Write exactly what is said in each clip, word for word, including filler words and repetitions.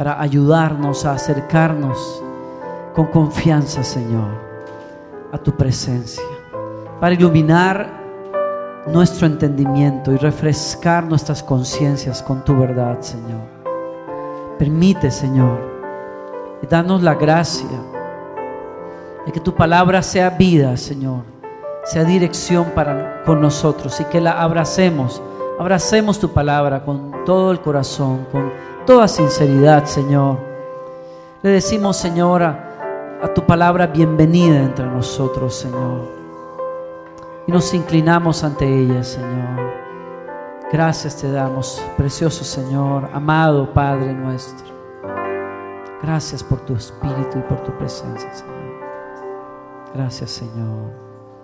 para ayudarnos a acercarnos con confianza, Señor, a tu presencia, para iluminar nuestro entendimiento y refrescar nuestras conciencias con tu verdad, Señor. Permite, Señor, y danos la gracia de que tu palabra sea vida, Señor, sea dirección para con nosotros, y que la abracemos, abracemos tu palabra con todo el corazón, con toda sinceridad, Señor. Le decimos, Señor, a, a tu palabra bienvenida entre nosotros, Señor. Y nos inclinamos ante ella, Señor. Gracias te damos, precioso Señor, amado Padre nuestro. Gracias por tu Espíritu y por tu presencia, Señor. Gracias, Señor.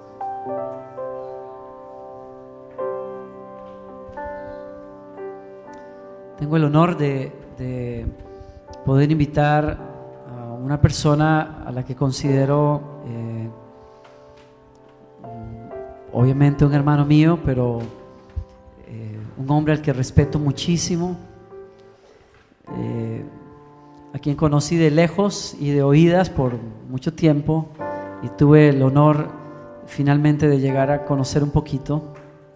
Tengo el honor de, de poder invitar a una persona a la que considero eh, obviamente un hermano mío, pero eh, un hombre al que respeto muchísimo, eh, a quien conocí de lejos y de oídas por mucho tiempo, y tuve el honor finalmente de llegar a conocer un poquito,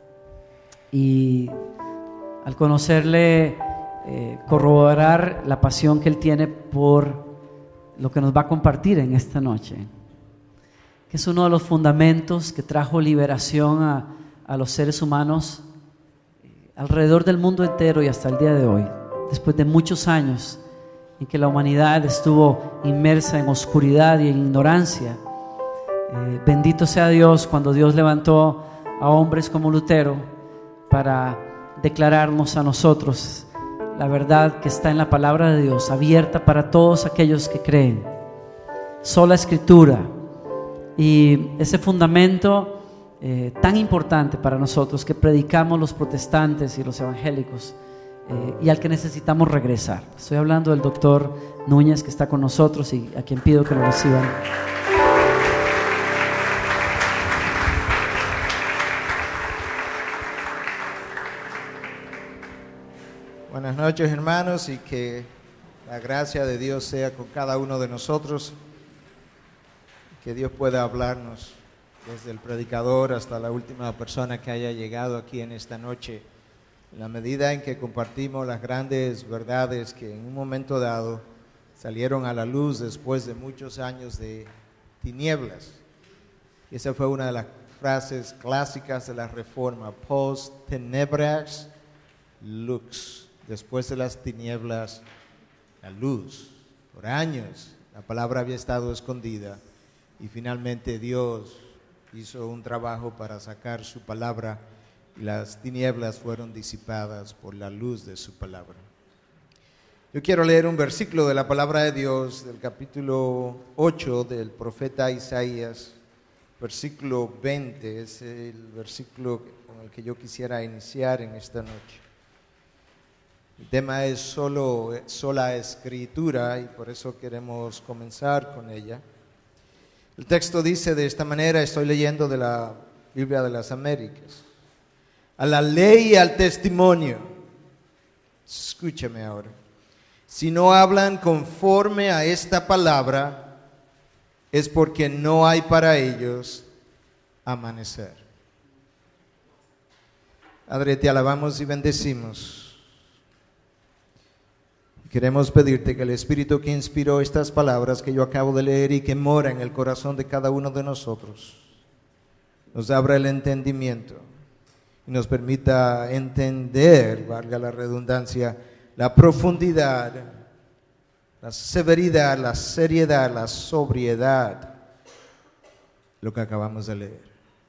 y al conocerle eh, corroborar la pasión que él tiene por lo que nos va a compartir en esta noche, que es uno de los fundamentos que trajo liberación a, a los seres humanos alrededor del mundo entero y hasta el día de hoy, después de muchos años en que la humanidad estuvo inmersa en oscuridad y en ignorancia. Eh, bendito sea Dios cuando Dios levantó a hombres como Lutero para declararnos a nosotros la verdad que está en la palabra de Dios, abierta para todos aquellos que creen. Sola Escritura. Y ese fundamento eh, tan importante para nosotros que predicamos los protestantes y los evangélicos, eh, y al que necesitamos regresar. Estoy hablando del doctor Núñez, que está con nosotros y a quien pido que lo reciban. Buenas noches, hermanos, y que la gracia de Dios sea con cada uno de nosotros. Que Dios pueda hablarnos desde el predicador hasta la última persona que haya llegado aquí en esta noche, en la medida en que compartimos las grandes verdades que en un momento dado salieron a la luz después de muchos años de tinieblas. Y esa fue una de las frases clásicas de la Reforma: post tenebras lux, después de las tinieblas la luz. Por años la palabra había estado escondida, y finalmente Dios hizo un trabajo para sacar su palabra, y las tinieblas fueron disipadas por la luz de su palabra. Yo quiero leer un versículo de la palabra de Dios, del capítulo ocho del profeta Isaías, versículo veinte, es el versículo con el que yo quisiera iniciar en esta noche. El tema es solo, sola escritura, y por eso queremos comenzar con ella. El texto dice de esta manera, estoy leyendo de la Biblia de las Américas: a la ley y al testimonio, escúchame ahora, si no hablan conforme a esta palabra, es porque no hay para ellos amanecer. Padre, te alabamos y bendecimos. Queremos pedirte que el Espíritu que inspiró estas palabras que yo acabo de leer y que mora en el corazón de cada uno de nosotros, nos abra el entendimiento y nos permita entender, valga la redundancia, la profundidad, la severidad, la seriedad, la sobriedad de lo que acabamos de leer.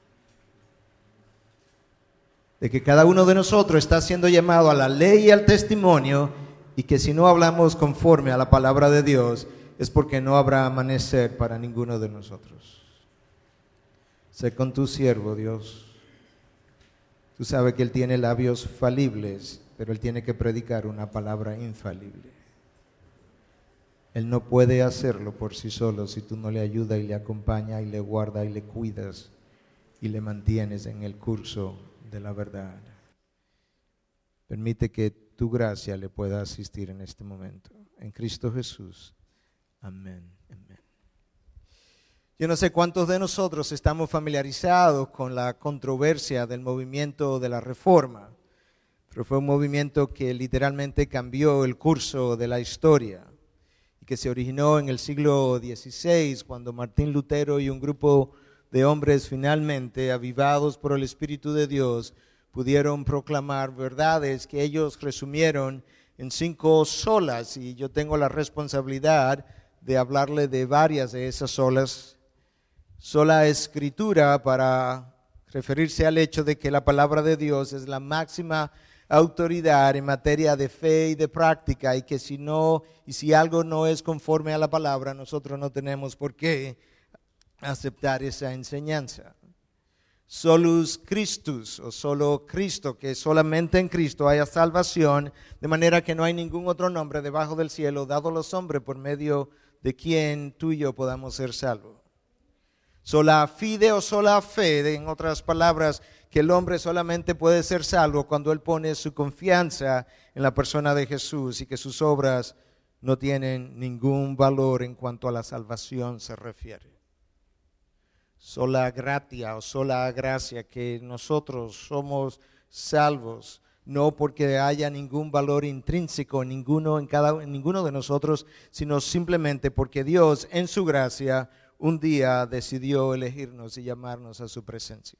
De que cada uno de nosotros está siendo llamado a la ley y al testimonio, y que si no hablamos conforme a la palabra de Dios, es porque no habrá amanecer para ninguno de nosotros. Sé con tu siervo, Dios. Tú sabes que Él tiene labios falibles, pero Él tiene que predicar una palabra infalible. Él no puede hacerlo por sí solo si tú no le ayudas y le acompañas y le guardas y le cuidas y le mantienes en el curso de la verdad. Permite que tu gracia le pueda asistir en este momento. en Cristo Jesús. Amén. Amén. Yo no sé cuántos de nosotros estamos familiarizados con la controversia del movimiento de la Reforma, pero fue un movimiento que literalmente cambió el curso de la historia y que se originó en el siglo dieciséis, cuando Martín Lutero y un grupo de hombres finalmente, avivados por el Espíritu de Dios, pudieron proclamar verdades que ellos resumieron en cinco solas, y yo tengo la responsabilidad de hablarle de varias de esas solas. Sola Escritura, para referirse al hecho de que la palabra de Dios es la máxima autoridad en materia de fe y de práctica, y que si no, y si algo no es conforme a la palabra, nosotros no tenemos por qué aceptar esa enseñanza. Solus Christus, o solo Cristo, que solamente en Cristo haya salvación, de manera que no hay ningún otro nombre debajo del cielo dado a los hombres por medio de quien tú y yo podamos ser salvos. Sola fide o sola fe, en otras palabras, que el hombre solamente puede ser salvo cuando él pone su confianza en la persona de Jesús, y que sus obras no tienen ningún valor en cuanto a la salvación se refiere. Sola gratia o sola gracia, que nosotros somos salvos, no porque haya ningún valor intrínseco en ninguno, en cada, en ninguno de nosotros, sino simplemente porque Dios en su gracia un día decidió elegirnos y llamarnos a su presencia.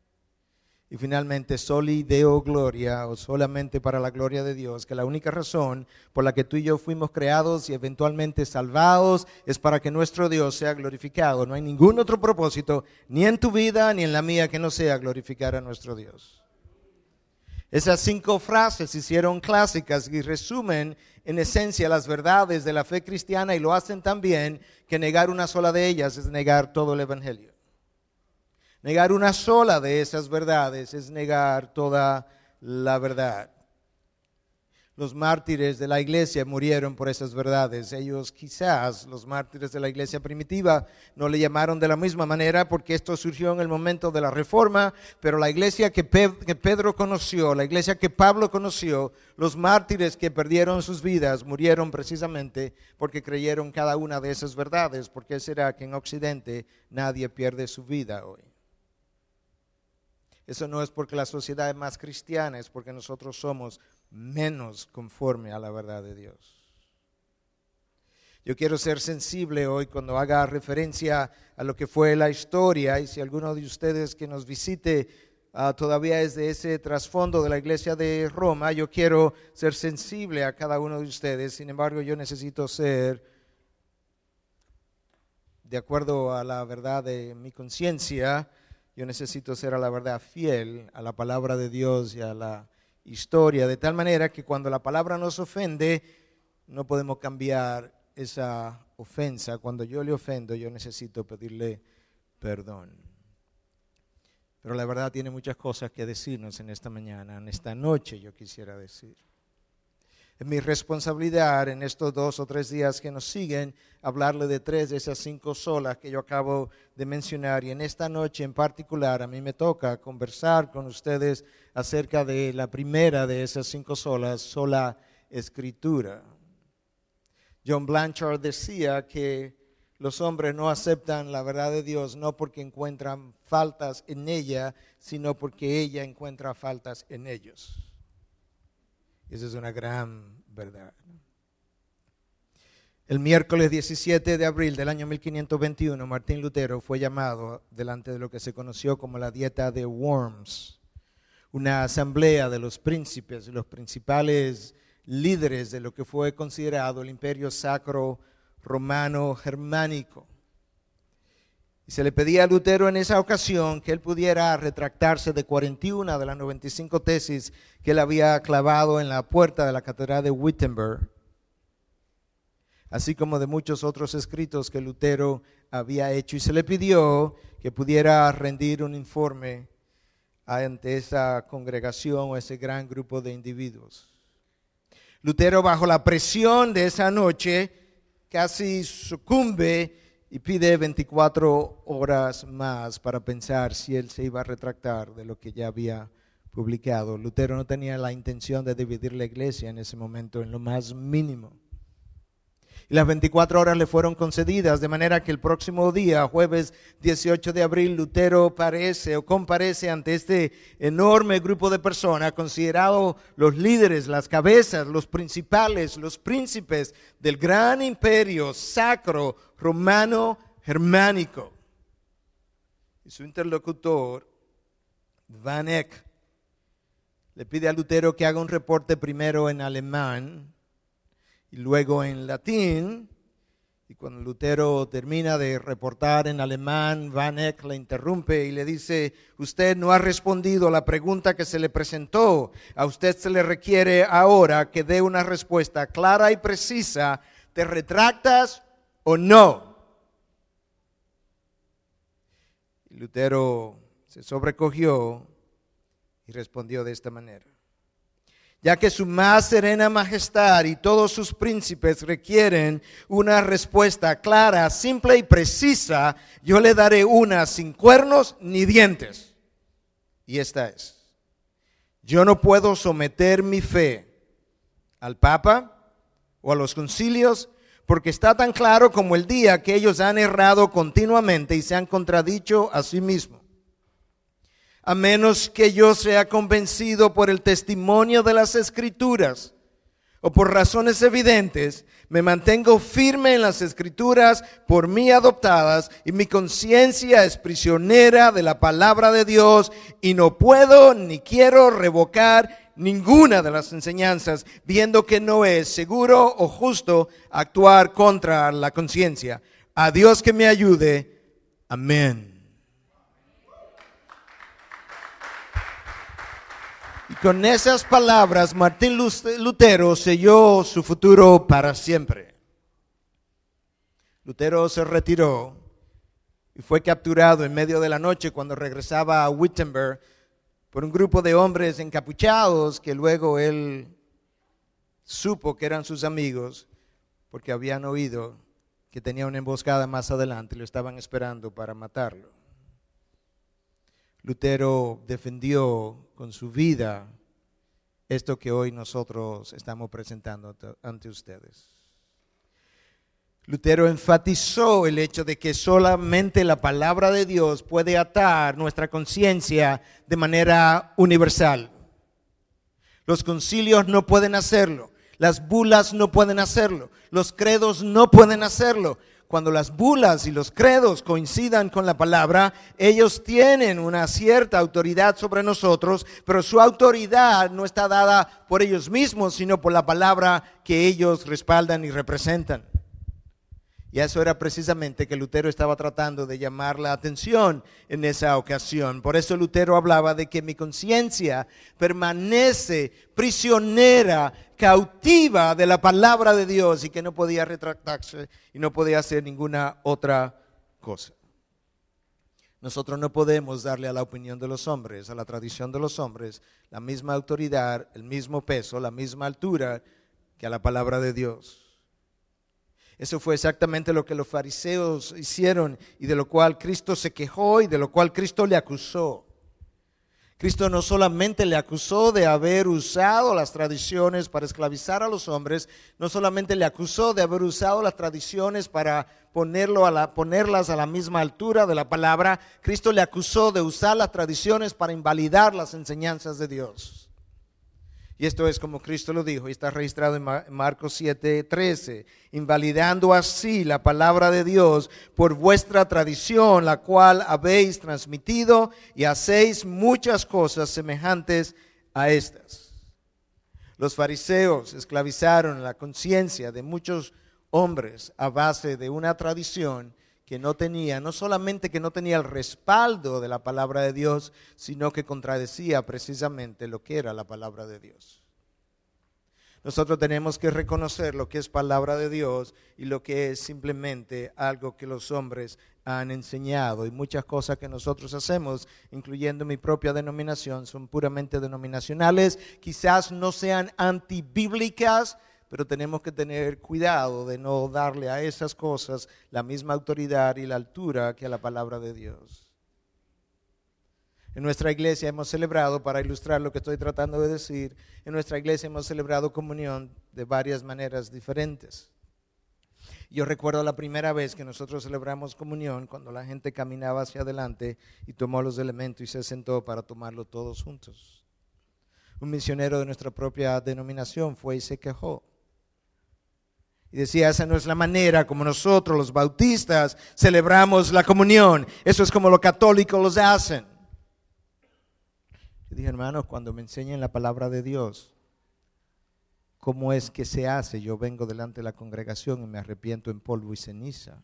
Y finalmente, soli Deo gloria, o solamente para la gloria de Dios, que la única razón por la que tú y yo fuimos creados y eventualmente salvados es para que nuestro Dios sea glorificado. No hay ningún otro propósito, ni en tu vida ni en la mía, que no sea glorificar a nuestro Dios. Esas cinco frases se hicieron clásicas y resumen en esencia las verdades de la fe cristiana, y lo hacen tan bien que negar una sola de ellas es negar todo el Evangelio. Negar una sola de esas verdades es negar toda la verdad. Los mártires de la iglesia murieron por esas verdades. Ellos quizás, los mártires de la iglesia primitiva, no le llamaron de la misma manera porque esto surgió en el momento de la Reforma, pero la iglesia que Pedro conoció, la iglesia que Pablo conoció, los mártires que perdieron sus vidas murieron precisamente porque creyeron cada una de esas verdades. ¿Por qué será que en Occidente nadie pierde su vida hoy? Eso no es porque la sociedad es más cristiana, es porque nosotros somos menos conforme a la verdad de Dios. Yo quiero ser sensible hoy cuando haga referencia a lo que fue la historia, y si alguno de ustedes que nos visite uh, todavía es de ese trasfondo de la iglesia de Roma, yo quiero ser sensible a cada uno de ustedes. Sin embargo, yo necesito ser, de acuerdo a la verdad de mi conciencia, yo necesito ser a la verdad fiel, a la palabra de Dios y a la historia, de tal manera que cuando la palabra nos ofende, no podemos cambiar esa ofensa. Cuando yo le ofendo, yo necesito pedirle perdón. Pero la verdad tiene muchas cosas que decirnos en esta mañana, en esta noche yo quisiera decir. Es mi responsabilidad en estos dos o tres días que nos siguen hablarle de tres de esas cinco solas que yo acabo de mencionar, y en esta noche en particular a mí me toca conversar con ustedes acerca de la primera de esas cinco solas, sola Escritura. John Blanchard decía que los hombres no aceptan la verdad de Dios no porque encuentran faltas en ella, sino porque ella encuentra faltas en ellos. Esa es una gran verdad. El miércoles diecisiete de abril del año mil quinientos veintiuno, Martín Lutero fue llamado delante de lo que se conoció como la Dieta de Worms, una asamblea de los príncipes, los principales líderes de lo que fue considerado el imperio sacro romano germánico. Y se le pedía a Lutero en esa ocasión que él pudiera retractarse de cuarenta y una de las noventa y cinco tesis que él había clavado en la puerta de la catedral de Wittenberg, así como de muchos otros escritos que Lutero había hecho, y se le pidió que pudiera rendir un informe ante esa congregación o ese gran grupo de individuos. Lutero, bajo la presión de esa noche, casi sucumbe y pide veinticuatro horas más para pensar si él se iba a retractar de lo que ya había publicado. Lutero no tenía la intención de dividir la iglesia en ese momento en lo más mínimo. Y las veinticuatro horas le fueron concedidas, de manera que el próximo día, jueves dieciocho de abril, Lutero parece o comparece ante este enorme grupo de personas, considerados los líderes, las cabezas, los principales, los príncipes del gran imperio sacro romano germánico. Y su interlocutor, Van Eck, le pide a Lutero que haga un reporte primero en alemán y luego en latín. Y cuando Lutero termina de reportar en alemán, Van Eck le interrumpe y le dice: usted no ha respondido a la pregunta que se le presentó. A usted se le requiere ahora que dé una respuesta clara y precisa. ¿Te retractas o no? Y Lutero se sobrecogió y respondió de esta manera: ya que su más serena majestad y todos sus príncipes requieren una respuesta clara, simple y precisa, yo le daré una sin cuernos ni dientes. Y esta es: yo no puedo someter mi fe al Papa o a los concilios, porque está tan claro como el día que ellos han errado continuamente y se han contradicho a sí mismos. A menos que yo sea convencido por el testimonio de las Escrituras o por razones evidentes, me mantengo firme en las Escrituras por mí adoptadas, y mi conciencia es prisionera de la palabra de Dios, y no puedo ni quiero revocar ninguna de las enseñanzas, viendo que no es seguro o justo actuar contra la conciencia. A Dios que me ayude. Amén. Y con esas palabras, Martín Lutero selló su futuro para siempre. Lutero se retiró y fue capturado en medio de la noche cuando regresaba a Wittenberg por un grupo de hombres encapuchados que luego él supo que eran sus amigos, porque habían oído que tenía una emboscada más adelante y lo estaban esperando para matarlo. Lutero defendió con su vida esto que hoy nosotros estamos presentando ante ustedes. Lutero enfatizó el hecho de que solamente la palabra de Dios puede atar nuestra conciencia de manera universal. Los concilios no pueden hacerlo, las bulas no pueden hacerlo, los credos no pueden hacerlo. Cuando las bulas y los credos coincidan con la palabra, ellos tienen una cierta autoridad sobre nosotros, pero su autoridad no está dada por ellos mismos, sino por la palabra que ellos respaldan y representan. Y eso era precisamente que Lutero estaba tratando de llamar la atención en esa ocasión. Por eso Lutero hablaba de que mi conciencia permanece prisionera, cautiva de la palabra de Dios, y que no podía retractarse y no podía hacer ninguna otra cosa. Nosotros no podemos darle a la opinión de los hombres, a la tradición de los hombres, la misma autoridad, el mismo peso, la misma altura que a la palabra de Dios. Eso fue exactamente lo que los fariseos hicieron, y de lo cual Cristo se quejó y de lo cual Cristo le acusó. Cristo no solamente le acusó de haber usado las tradiciones para esclavizar a los hombres, no solamente le acusó de haber usado las tradiciones para ponerlo a la, ponerlas a la misma altura de la palabra. Cristo le acusó de usar las tradiciones para invalidar las enseñanzas de Dios. Y esto es como Cristo lo dijo, y está registrado en Marcos siete trece, invalidando así la palabra de Dios por vuestra tradición, la cual habéis transmitido, y hacéis muchas cosas semejantes a estas. Los fariseos esclavizaron la conciencia de muchos hombres a base de una tradición que no tenía, no solamente que no tenía el respaldo de la palabra de Dios, sino que contradecía precisamente lo que era la palabra de Dios. Nosotros tenemos que reconocer lo que es palabra de Dios y lo que es simplemente algo que los hombres han enseñado. Y muchas cosas que nosotros hacemos, incluyendo mi propia denominación, son puramente denominacionales. Quizás no sean antibíblicas, pero tenemos que tener cuidado de no darle a esas cosas la misma autoridad y la altura que a la palabra de Dios. En nuestra iglesia hemos celebrado, para ilustrar lo que estoy tratando de decir, en nuestra iglesia hemos celebrado comunión de varias maneras diferentes. Yo recuerdo la primera vez que nosotros celebramos comunión, cuando la gente caminaba hacia adelante y tomó los elementos y se sentó para tomarlo todos juntos. Un misionero de nuestra propia denominación fue y se quejó. Y decía, esa no es la manera como nosotros los bautistas celebramos la comunión. Eso es como los católicos los hacen. Yo dije, hermanos, cuando me enseñen la palabra de Dios, ¿cómo es que se hace? Yo vengo delante de la congregación y me arrepiento en polvo y ceniza.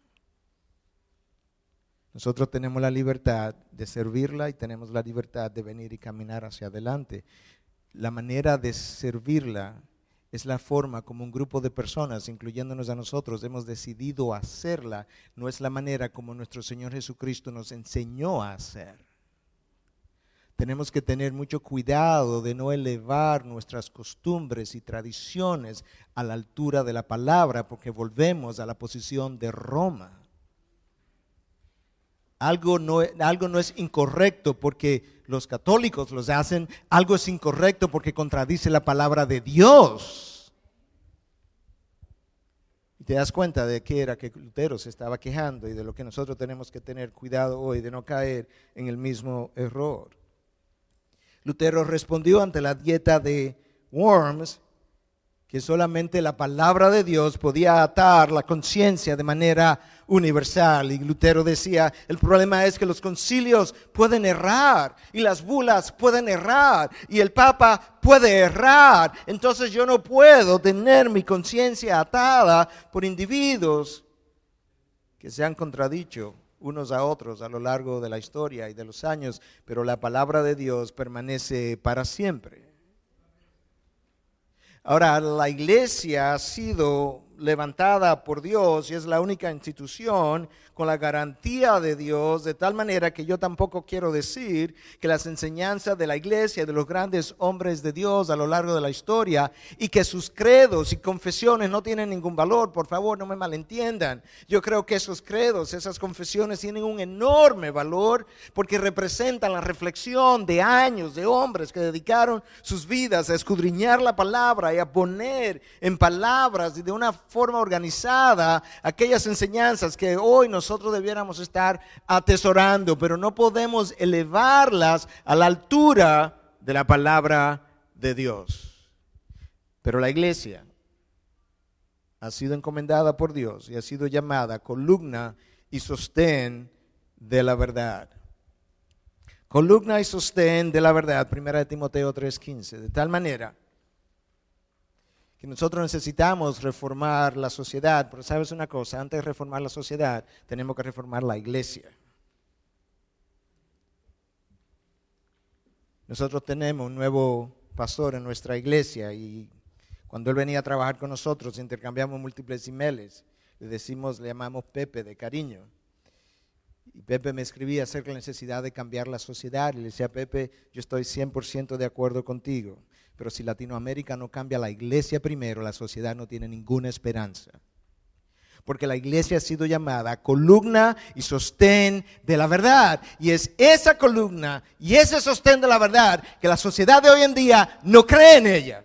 Nosotros tenemos la libertad de servirla y tenemos la libertad de venir y caminar hacia adelante. La manera de servirla es la forma como un grupo de personas, incluyéndonos a nosotros, hemos decidido hacerla. No es la manera como nuestro Señor Jesucristo nos enseñó a hacer. Tenemos que tener mucho cuidado de no elevar nuestras costumbres y tradiciones a la altura de la palabra, porque volvemos a la posición de Roma. Algo no, algo no es incorrecto porque los católicos los hacen, algo es incorrecto porque contradice la palabra de Dios. Y te das cuenta de qué era que Lutero se estaba quejando y de lo que nosotros tenemos que tener cuidado hoy de no caer en el mismo error. Lutero respondió ante la dieta de Worms que solamente la palabra de Dios podía atar la conciencia de manera universal. Y Lutero decía, el problema es que los concilios pueden errar y las bulas pueden errar y el Papa puede errar. Entonces yo no puedo tener mi conciencia atada por individuos que se han contradicho unos a otros a lo largo de la historia y de los años, pero la palabra de Dios permanece para siempre. Ahora, la iglesia ha sido levantada por Dios y es la única institución con la garantía de Dios, de tal manera que yo tampoco quiero decir que las enseñanzas de la iglesia, de los grandes hombres de Dios a lo largo de la historia, y que sus credos y confesiones no tienen ningún valor. Por favor, no me malentiendan. Yo creo que esos credos, esas confesiones tienen un enorme valor porque representan la reflexión de años de hombres que dedicaron sus vidas a escudriñar la palabra y a poner en palabras y de una forma organizada aquellas enseñanzas que hoy nosotros debiéramos estar atesorando, pero no podemos elevarlas a la altura de la palabra de Dios. Pero la iglesia ha sido encomendada por Dios y ha sido llamada columna y sostén de la verdad. Columna y sostén de la verdad, primera de Timoteo tres quince, de tal manera que nosotros necesitamos reformar la sociedad, pero sabes una cosa, antes de reformar la sociedad, tenemos que reformar la iglesia. Nosotros tenemos un nuevo pastor en nuestra iglesia y cuando él venía a trabajar con nosotros, intercambiamos múltiples emails, le decimos, le llamamos Pepe de cariño. Y Pepe me escribía acerca de la necesidad de cambiar la sociedad y le decía, Pepe, yo estoy cien por ciento de acuerdo contigo. Pero si Latinoamérica no cambia la iglesia primero, la sociedad no tiene ninguna esperanza. Porque la iglesia ha sido llamada columna y sostén de la verdad. Y es esa columna y ese sostén de la verdad que la sociedad de hoy en día no cree en ella.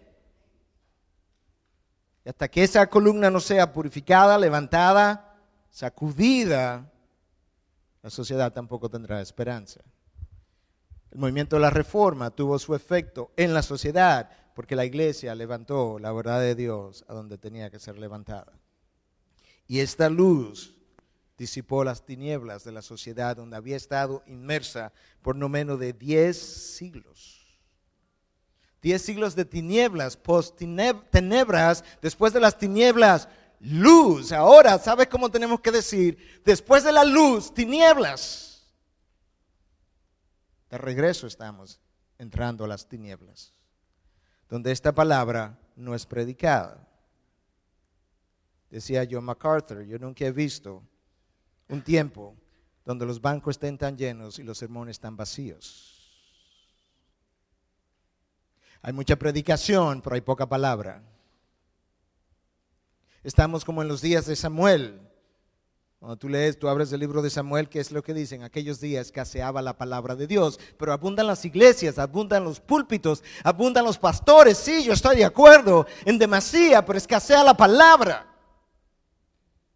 Y hasta que esa columna no sea purificada, levantada, sacudida, la sociedad tampoco tendrá esperanza. El movimiento de la reforma tuvo su efecto en la sociedad porque la iglesia levantó la verdad de Dios a donde tenía que ser levantada. Y esta luz disipó las tinieblas de la sociedad donde había estado inmersa por no menos de diez siglos. Diez siglos de tinieblas, post-tenebras, después de las tinieblas, luz. Ahora, ¿sabes cómo tenemos que decir? Después de la luz, tinieblas. De regreso estamos entrando a las tinieblas, donde esta palabra no es predicada. Decía John MacArthur, yo nunca he visto un tiempo donde los bancos estén tan llenos y los sermones tan vacíos. Hay mucha predicación, pero hay poca palabra. Estamos como en los días de Samuel. Cuando tú lees, tú abres el libro de Samuel, ¿qué es lo que dicen? Aquellos días escaseaba la palabra de Dios, pero abundan las iglesias, abundan los púlpitos, abundan los pastores. Sí, yo estoy de acuerdo, en demasía, pero escasea la palabra.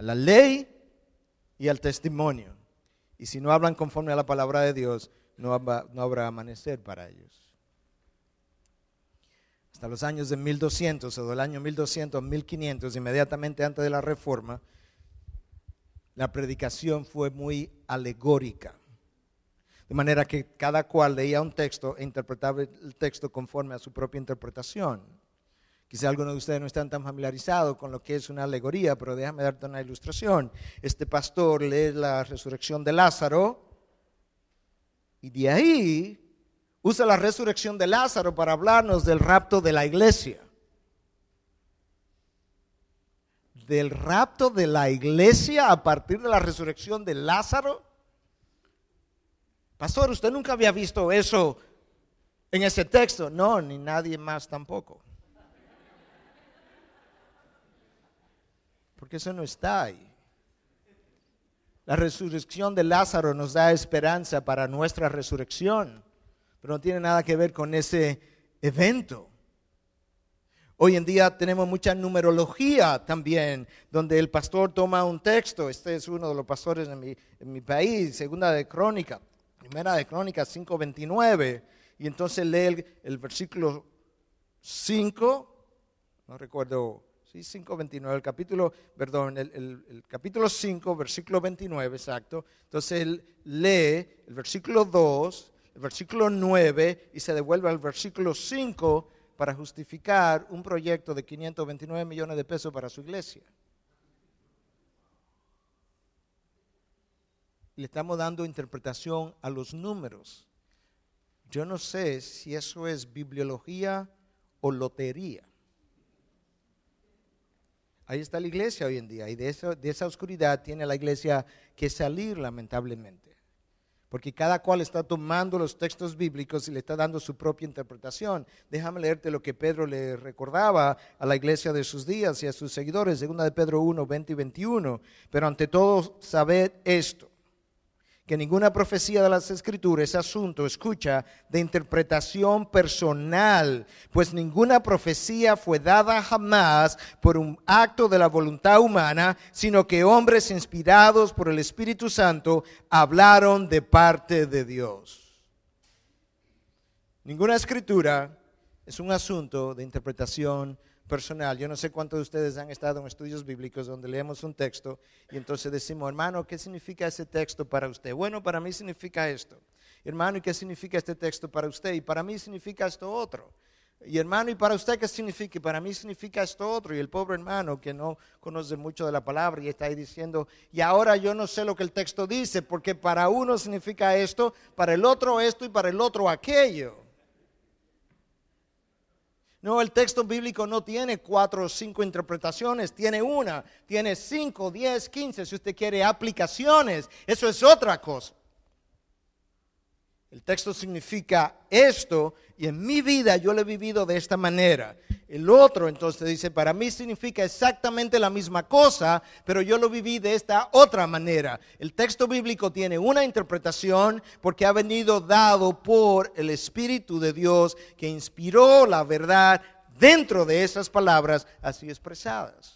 a la ley y al testimonio. Y si no hablan conforme a la palabra de Dios, no habrá, no habrá amanecer para ellos. Hasta los años de mil doscientos o del año mil doscientos, mil quinientos, inmediatamente antes de la Reforma, la predicación fue muy alegórica. De manera que cada cual leía un texto e interpretaba el texto conforme a su propia interpretación. Quizá algunos de ustedes no están tan familiarizados con lo que es una alegoría, pero déjame darte una ilustración. Este pastor lee la resurrección de Lázaro y de ahí usa la resurrección de Lázaro para hablarnos del rapto de la iglesia. Del rapto de la iglesia a partir de la resurrección de Lázaro. Pastor, ¿usted nunca había visto eso en ese texto? No, ni nadie más tampoco. Porque eso no está ahí. La resurrección de Lázaro nos da esperanza para nuestra resurrección, pero no tiene nada que ver con ese evento. Hoy en día tenemos mucha numerología también, donde el pastor toma un texto. Este es uno de los pastores en mi, en mi país, segunda de Crónica, primera de Crónicas cinco veintinueve, y entonces lee el, el versículo cinco, no recuerdo. Sí, cinco veintinueve, el capítulo, perdón, el, el, el capítulo cinco, versículo veintinueve, exacto. Entonces él lee el versículo dos, el versículo nueve y se devuelve al versículo cinco para justificar un proyecto de quinientos veintinueve millones de pesos para su iglesia. Le estamos dando interpretación a los números. Yo no sé si eso es bibliología o lotería. Ahí está la iglesia hoy en día, y de esa, de esa oscuridad tiene la iglesia que salir, lamentablemente. Porque cada cual está tomando los textos bíblicos y le está dando su propia interpretación. Déjame leerte lo que Pedro le recordaba a la iglesia de sus días y a sus seguidores, segunda de Pedro uno, veinte y veintiuno. Pero ante todo, sabed esto, que ninguna profecía de las Escrituras es asunto, escucha, de interpretación personal, pues ninguna profecía fue dada jamás por un acto de la voluntad humana, sino que hombres inspirados por el Espíritu Santo hablaron de parte de Dios. Ninguna escritura es un asunto de interpretación personal. Yo no sé cuántos de ustedes han estado en estudios bíblicos donde leemos un texto y entonces decimos, hermano, ¿qué significa ese texto para usted? Bueno, para mí significa esto. Hermano, ¿y qué significa este texto para usted? Y para mí significa esto otro. Y hermano, ¿y para usted qué significa? Y para mí significa esto otro. Y el pobre hermano que no conoce mucho de la palabra y está ahí diciendo, y ahora yo no sé lo que el texto dice, porque para uno significa esto, para el otro esto y para el otro aquello. No, el texto bíblico no tiene cuatro o cinco interpretaciones, tiene una, tiene cinco, diez, quince, si usted quiere aplicaciones, eso es otra cosa. El texto significa esto y en mi vida yo lo he vivido de esta manera. El otro entonces dice, para mí significa exactamente la misma cosa, pero yo lo viví de esta otra manera. El texto bíblico tiene una interpretación porque ha venido dado por el Espíritu de Dios que inspiró la verdad dentro de esas palabras así expresadas.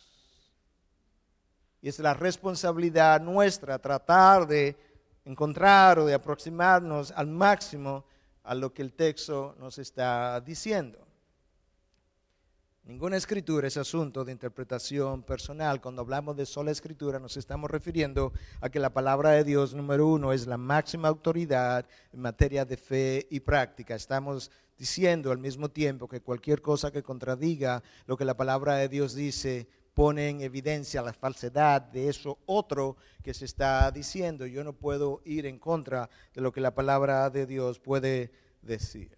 Y es la responsabilidad nuestra tratar de encontrar o de aproximarnos al máximo a lo que el texto nos está diciendo. Ninguna escritura es asunto de interpretación personal. Cuando hablamos de sola escritura nos estamos refiriendo a que la palabra de Dios, número uno, es la máxima autoridad en materia de fe y práctica. Estamos diciendo al mismo tiempo que cualquier cosa que contradiga lo que la palabra de Dios dice pone en evidencia la falsedad de eso otro que se está diciendo. Yo no puedo ir en contra de lo que la palabra de Dios puede decir.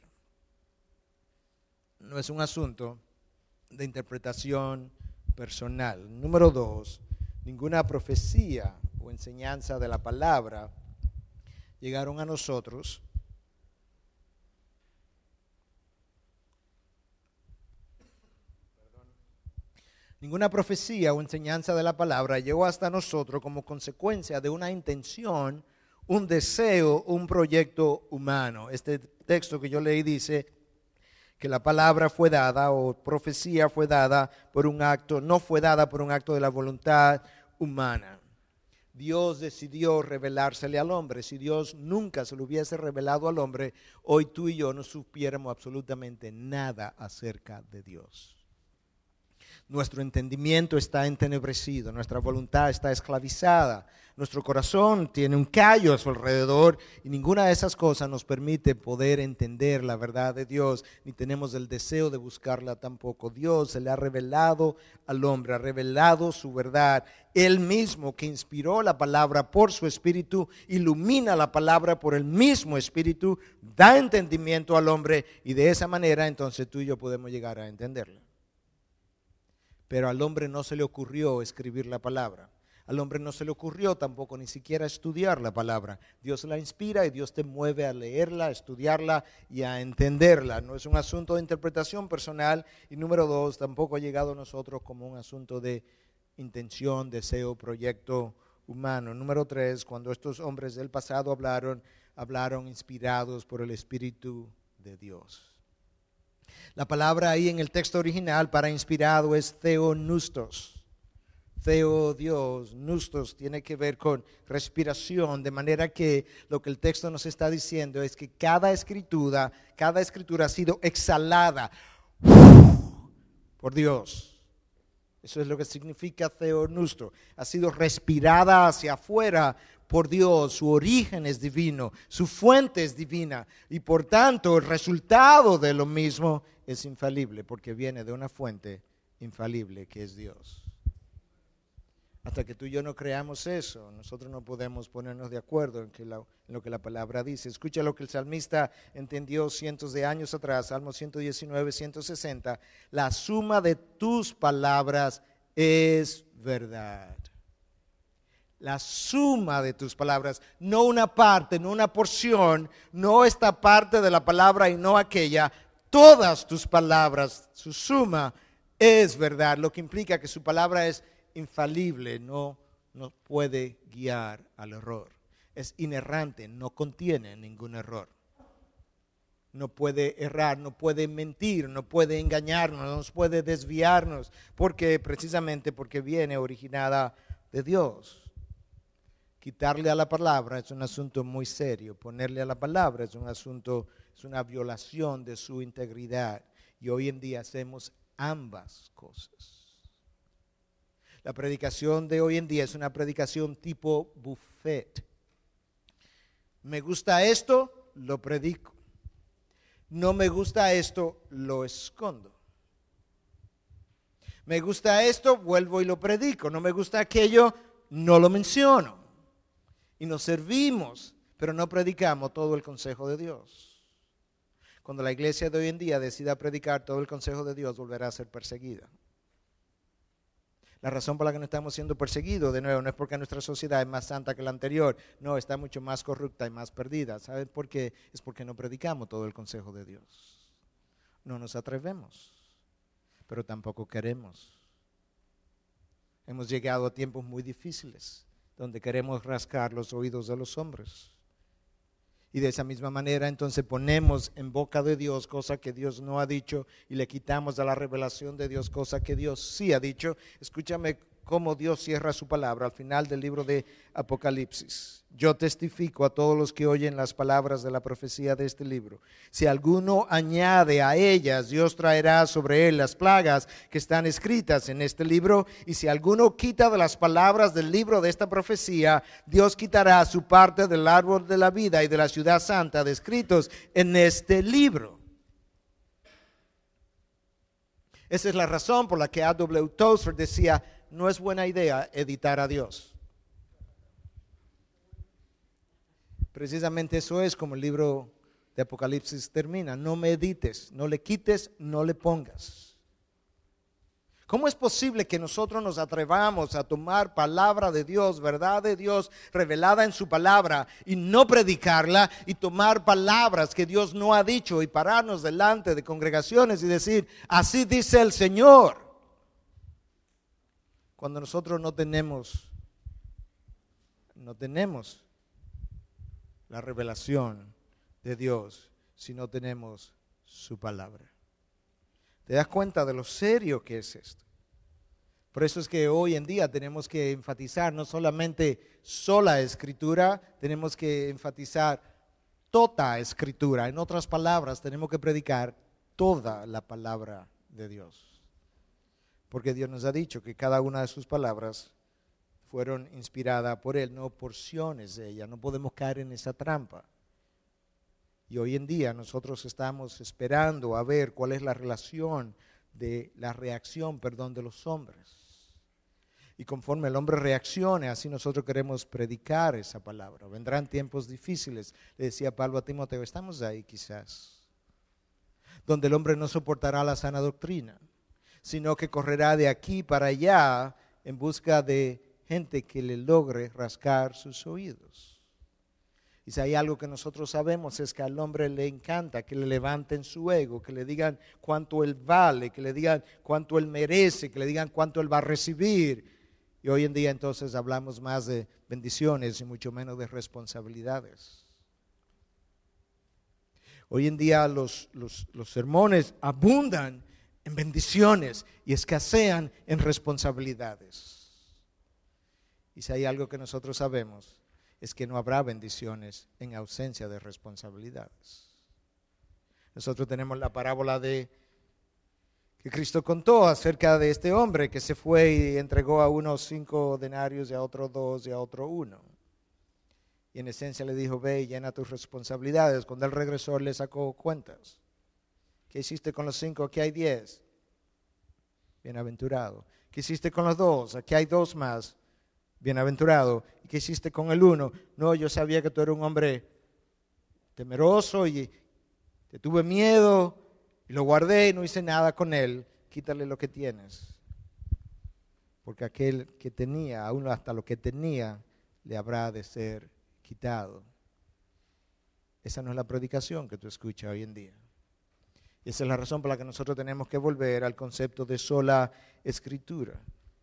No es un asunto de interpretación personal. Número dos, ninguna profecía o enseñanza de la palabra llegaron a nosotros Ninguna profecía o enseñanza de la palabra llegó hasta nosotros como consecuencia de una intención, un deseo, un proyecto humano. Este texto que yo leí dice que la palabra fue dada o profecía fue dada por un acto, no fue dada por un acto de la voluntad humana. Dios decidió revelársele al hombre. Si Dios nunca se lo hubiese revelado al hombre, hoy tú y yo no supiéramos absolutamente nada acerca de Dios. Nuestro entendimiento está entenebrecido, nuestra voluntad está esclavizada, nuestro corazón tiene un callo a su alrededor y ninguna de esas cosas nos permite poder entender la verdad de Dios, ni tenemos el deseo de buscarla tampoco. Dios se le ha revelado al hombre, ha revelado su verdad. Él mismo que inspiró la palabra por su espíritu, ilumina la palabra por el mismo espíritu, da entendimiento al hombre y de esa manera entonces tú y yo podemos llegar a entenderla. Pero al hombre no se le ocurrió escribir la palabra. Al hombre no se le ocurrió tampoco ni siquiera estudiar la palabra. Dios la inspira y Dios te mueve a leerla, a estudiarla y a entenderla. No es un asunto de interpretación personal. Y número dos, tampoco ha llegado a nosotros como un asunto de intención, deseo, proyecto humano. Número tres, cuando estos hombres del pasado hablaron, hablaron inspirados por el Espíritu de Dios. La palabra ahí en el texto original para inspirado es theonustos. Theo, Dios, nustos tiene que ver con respiración, de manera que lo que el texto nos está diciendo es que cada escritura, cada escritura ha sido exhalada por Dios. Eso es lo que significa theonusto. Ha sido respirada hacia afuera por Dios, su origen es divino, su fuente es divina y por tanto el resultado de lo mismo es infalible porque viene de una fuente infalible que es Dios. Hasta que tú y yo no creamos eso, nosotros no podemos ponernos de acuerdo en, que la, en lo que la palabra dice. Escucha lo que el salmista entendió cientos de años atrás, Salmo ciento diecinueve, ciento sesenta. La suma de tus palabras es verdad. La suma de tus palabras, no una parte, no una porción, no esta parte de la palabra y no aquella. Todas tus palabras, su suma es verdad, lo que implica que su palabra es infalible, no, no puede guiar al error. Es inerrante, no contiene ningún error. No puede errar, no puede mentir, no puede engañarnos, no puede desviarnos, porque precisamente porque viene originada de Dios. Quitarle a la palabra es un asunto muy serio, ponerle a la palabra es un asunto, es una violación de su integridad. Y hoy en día hacemos ambas cosas. La predicación de hoy en día es una predicación tipo buffet. Me gusta esto, lo predico. No me gusta esto, lo escondo. Me gusta esto, vuelvo y lo predico. No me gusta aquello, no lo menciono. Y nos servimos, pero no predicamos todo el consejo de Dios. Cuando la iglesia de hoy en día decida predicar todo el consejo de Dios, volverá a ser perseguida. La razón por la que no estamos siendo perseguidos, de nuevo, no es porque nuestra sociedad es más santa que la anterior, no, está mucho más corrupta y más perdida. ¿Saben por qué? Es porque no predicamos todo el consejo de Dios. No nos atrevemos, pero tampoco queremos. Hemos llegado a tiempos muy difíciles, donde queremos rascar los oídos de los hombres. Y de esa misma manera entonces ponemos en boca de Dios cosa que Dios no ha dicho y le quitamos a la revelación de Dios cosa que Dios sí ha dicho. Escúchame cómo Dios cierra su palabra al final del libro de Apocalipsis. Yo testifico a todos los que oyen las palabras de la profecía de este libro. Si alguno añade a ellas, Dios traerá sobre él las plagas que están escritas en este libro. Y si alguno quita de las palabras del libro de esta profecía, Dios quitará su parte del árbol de la vida y de la ciudad santa descritos en este libro. Esa es la razón por la que A W Tozer decía, no es buena idea editar a Dios. Precisamente eso es como el libro de Apocalipsis termina. No me edites, no le quites, no le pongas. ¿Cómo es posible que nosotros nos atrevamos a tomar palabra de Dios, verdad de Dios revelada en su palabra y no predicarla y tomar palabras que Dios no ha dicho y pararnos delante de congregaciones y decir, así dice el Señor? Cuando nosotros no tenemos, no tenemos la revelación de Dios, si no tenemos su palabra. ¿Te das cuenta de lo serio que es esto? Por eso es que hoy en día tenemos que enfatizar no solamente sola escritura, tenemos que enfatizar toda escritura. En otras palabras, tenemos que predicar toda la palabra de Dios. Porque Dios nos ha dicho que cada una de sus palabras fueron inspiradas por Él, no porciones de ella. No podemos caer en esa trampa. Y hoy en día nosotros estamos esperando a ver cuál es la relación de la reacción, perdón, de los hombres. Y conforme el hombre reaccione, así nosotros queremos predicar esa palabra. Vendrán tiempos difíciles, le decía Pablo a Timoteo, estamos ahí quizás, donde el hombre no soportará la sana doctrina, sino que correrá de aquí para allá en busca de gente que le logre rascar sus oídos. Y si hay algo que nosotros sabemos es que al hombre le encanta que le levanten su ego, que le digan cuánto él vale, que le digan cuánto él merece, que le digan cuánto él va a recibir. Y hoy en día entonces hablamos más de bendiciones y mucho menos de responsabilidades. Hoy en día los, los, los sermones abundan en bendiciones y escasean en responsabilidades. Y si hay algo que nosotros sabemos es que no habrá bendiciones en ausencia de responsabilidades. Nosotros tenemos la parábola de que Cristo contó acerca de este hombre que se fue y entregó a unos cinco denarios y a otros dos y a otro uno. Y en esencia le dijo, ve y llena tus responsabilidades. Cuando él regresó le sacó cuentas. ¿Qué hiciste con los cinco? Aquí hay diez. Bienaventurado. ¿Qué hiciste con los dos? Aquí hay dos más. Bienaventurado. ¿Y qué hiciste con el uno? No, yo sabía que tú eras un hombre temeroso y te tuve miedo y lo guardé y no hice nada con él. Quítale lo que tienes. Porque aquel que tenía, aún hasta lo que tenía, le habrá de ser quitado. Esa no es la predicación que tú escuchas hoy en día. Y esa es la razón por la que nosotros tenemos que volver al concepto de sola escritura.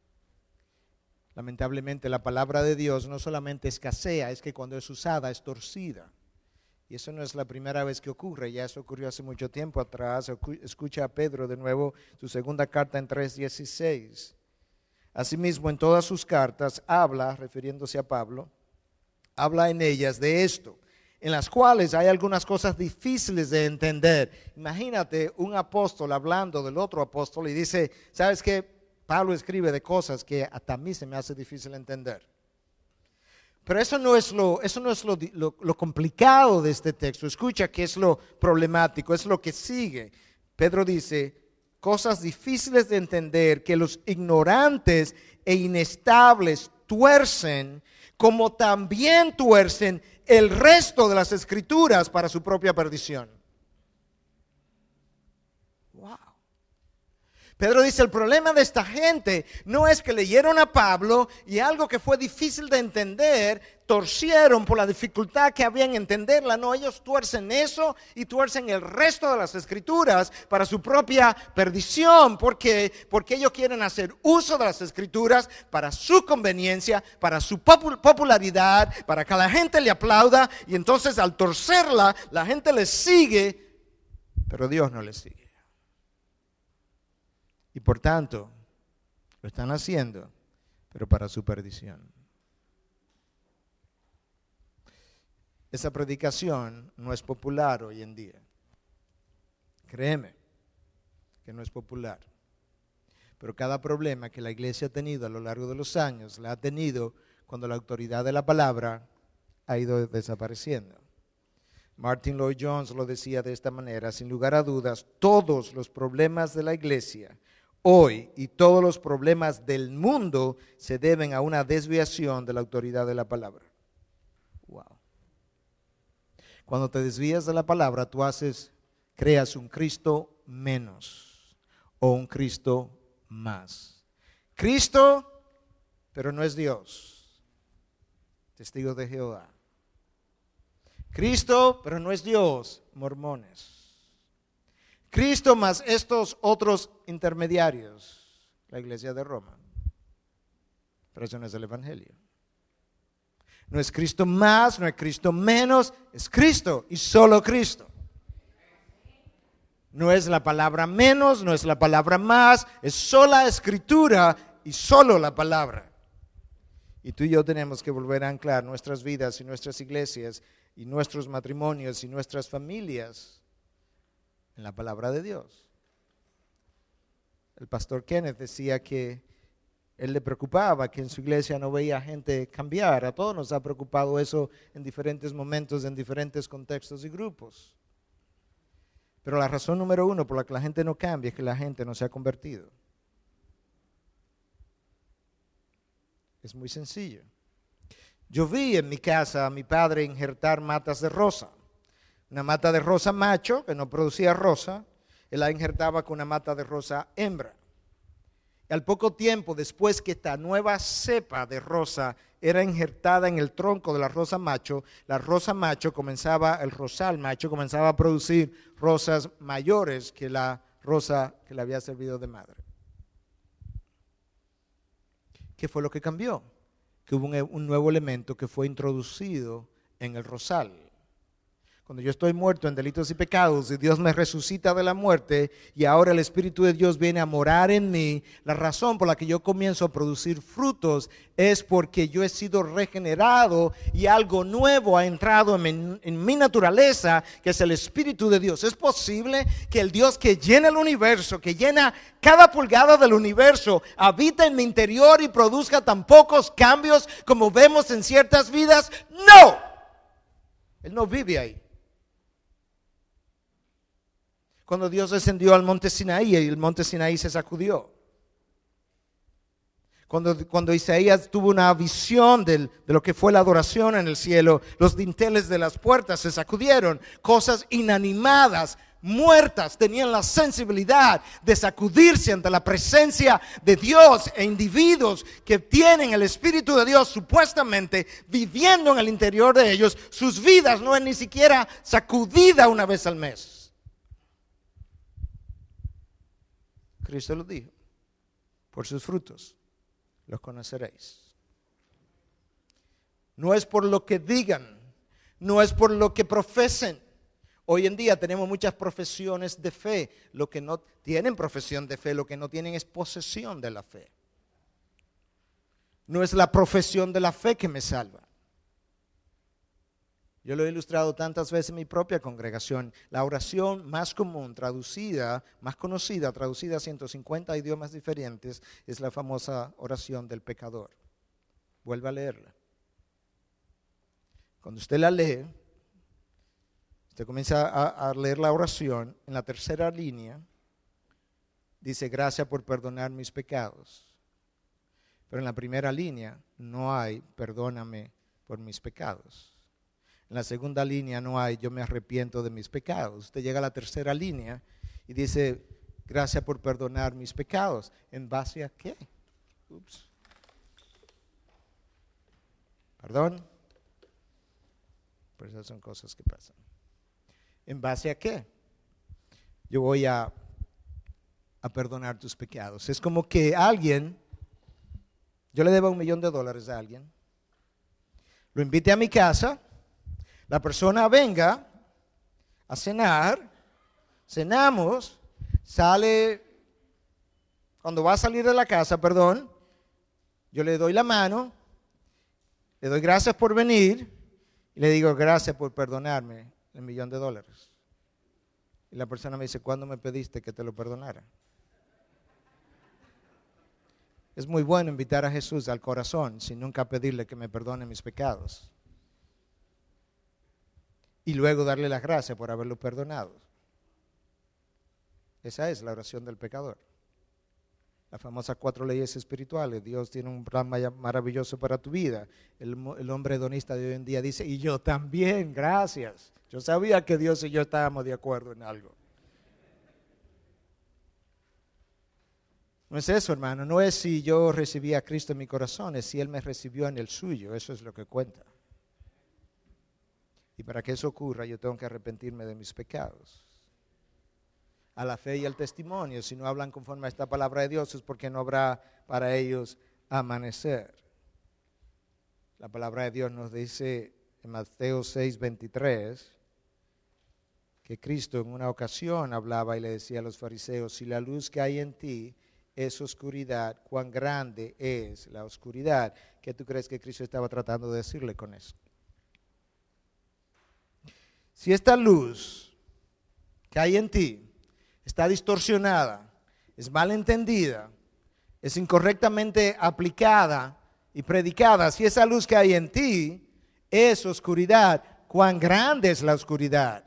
Lamentablemente la palabra de Dios no solamente escasea, es que cuando es usada es torcida. Y eso no es la primera vez que ocurre, ya eso ocurrió hace mucho tiempo atrás. Escucha a Pedro de nuevo, su segunda carta en tres dieciséis. Asimismo, en todas sus cartas habla, refiriéndose a Pablo, habla en ellas de esto, en las cuales hay algunas cosas difíciles de entender. Imagínate un apóstol hablando del otro apóstol y dice, ¿sabes qué? Pablo escribe de cosas que hasta a mí se me hace difícil entender. Pero eso no es, lo, eso no es lo, lo, lo complicado de este texto. Escucha que es lo problemático, es lo que sigue. Pedro dice, cosas difíciles de entender que los ignorantes e inestables tuercen, como también tuercen el resto de las escrituras para su propia perdición. Wow. Pedro dice, el problema de esta gente no es que leyeron a Pablo y algo que fue difícil de entender, torcieron por la dificultad que había en entenderla. No, ellos tuercen eso y tuercen el resto de las escrituras para su propia perdición. ¿Por qué? Porque ellos quieren hacer uso de las escrituras para su conveniencia, para su popularidad, para que la gente le aplauda. Y entonces al torcerla, la gente les sigue, pero Dios no les sigue. Y por tanto, lo están haciendo, pero para su perdición. Esa predicación no es popular hoy en día. Créeme que no es popular. Pero cada problema que la iglesia ha tenido a lo largo de los años, la ha tenido cuando la autoridad de la palabra ha ido desapareciendo. Martin Lloyd Jones lo decía de esta manera, sin lugar a dudas, todos los problemas de la iglesia hoy y todos los problemas del mundo se deben a una desviación de la autoridad de la palabra. Wow. Cuando te desvías de la palabra, tú haces, creas un Cristo menos o un Cristo más. Cristo, pero no es Dios. Testigos de Jehová. Cristo, pero no es Dios. Mormones. Cristo más estos otros intermediarios, la iglesia de Roma. Pero eso no es el evangelio. No es Cristo más, no es Cristo menos, es Cristo y solo Cristo. No es la palabra menos, no es la palabra más, es sola escritura y solo la palabra. Y tú y yo tenemos que volver a anclar nuestras vidas y nuestras iglesias y nuestros matrimonios y nuestras familias en la palabra de Dios. El pastor Kenneth decía que él le preocupaba que en su iglesia no veía gente cambiar. A todos nos ha preocupado eso en diferentes momentos, en diferentes contextos y grupos. Pero la razón número uno por la que la gente no cambia es que la gente no se ha convertido. Es muy sencillo. Yo vi en mi casa a mi padre injertar matas de rosa. Una mata de rosa macho que no producía rosa, él la injertaba con una mata de rosa hembra. Y al poco tiempo, después que esta nueva cepa de rosa era injertada en el tronco de la rosa macho, la rosa macho comenzaba, el rosal macho comenzaba a producir rosas mayores que la rosa que le había servido de madre. ¿Qué fue lo que cambió? Que hubo un, un nuevo elemento que fue introducido en el rosal. Cuando yo estoy muerto en delitos y pecados y Dios me resucita de la muerte y ahora el Espíritu de Dios viene a morar en mí, la razón por la que yo comienzo a producir frutos es porque yo he sido regenerado y algo nuevo ha entrado en mi, en mi naturaleza, que es el Espíritu de Dios. ¿Es posible que el Dios que llena el universo, que llena cada pulgada del universo, habita en mi interior y produzca tan pocos cambios como vemos en ciertas vidas? ¡No! Él no vive ahí. Cuando Dios descendió al monte Sinaí y el monte Sinaí se sacudió. Cuando, cuando Isaías tuvo una visión del, de lo que fue la adoración en el cielo, los dinteles de las puertas se sacudieron. Cosas inanimadas, muertas, tenían la sensibilidad de sacudirse ante la presencia de Dios, e individuos que tienen el Espíritu de Dios supuestamente viviendo en el interior de ellos, sus vidas no es ni siquiera sacudida una vez al mes. Cristo lo dijo: por sus frutos los conoceréis. No es por lo que digan, no es por lo que profesen. Hoy en día tenemos muchas profesiones de fe. Lo que no tienen profesión de fe, lo que no tienen es posesión de la fe. No es la profesión de la fe que me salva. Yo lo he ilustrado tantas veces en mi propia congregación. La oración más común, traducida, más conocida, traducida a ciento cincuenta idiomas diferentes, es la famosa oración del pecador. Vuelva a leerla. Cuando usted la lee, usted comienza a, a leer la oración. En la tercera línea dice: gracias por perdonar mis pecados. Pero en la primera línea no hay perdóname por mis pecados. En la segunda línea no hay yo me arrepiento de mis pecados. Usted llega a la tercera línea y dice: gracias por perdonar mis pecados. ¿En base a qué? Ups. Perdón. Pero esas son cosas que pasan. ¿En base a qué? Yo voy a, a perdonar tus pecados. Es como que alguien, yo le debo un millón de dólares a alguien, lo invite a mi casa, la persona venga a cenar, cenamos, sale, cuando va a salir de la casa, perdón, yo le doy la mano, le doy gracias por venir y le digo: gracias por perdonarme el millón de dólares. Y la persona me dice: ¿cuándo me pediste que te lo perdonara? Es muy bueno invitar a Jesús al corazón sin nunca pedirle que me perdone mis pecados. Y luego darle las gracias por haberlo perdonado. Esa es la oración del pecador. Las famosas cuatro leyes espirituales. Dios tiene un plan maravilloso para tu vida. El, el hombre hedonista de hoy en día dice: y yo también, gracias. Yo sabía que Dios y yo estábamos de acuerdo en algo. No es eso, hermano. No es si yo recibí a Cristo en mi corazón, es si Él me recibió en el suyo. Eso es lo que cuenta. Y para que eso ocurra, yo tengo que arrepentirme de mis pecados. A la fe y al testimonio, si no hablan conforme a esta palabra de Dios, es porque no habrá para ellos amanecer. La palabra de Dios nos dice en Mateo seis veintitrés que Cristo en una ocasión hablaba y le decía a los fariseos: si la luz que hay en ti es oscuridad, cuán grande es la oscuridad. ¿Qué tú crees que Cristo estaba tratando de decirle con eso? Si esta luz que hay en ti está distorsionada, es mal entendida, es incorrectamente aplicada y predicada, si esa luz que hay en ti es oscuridad, cuán grande es la oscuridad.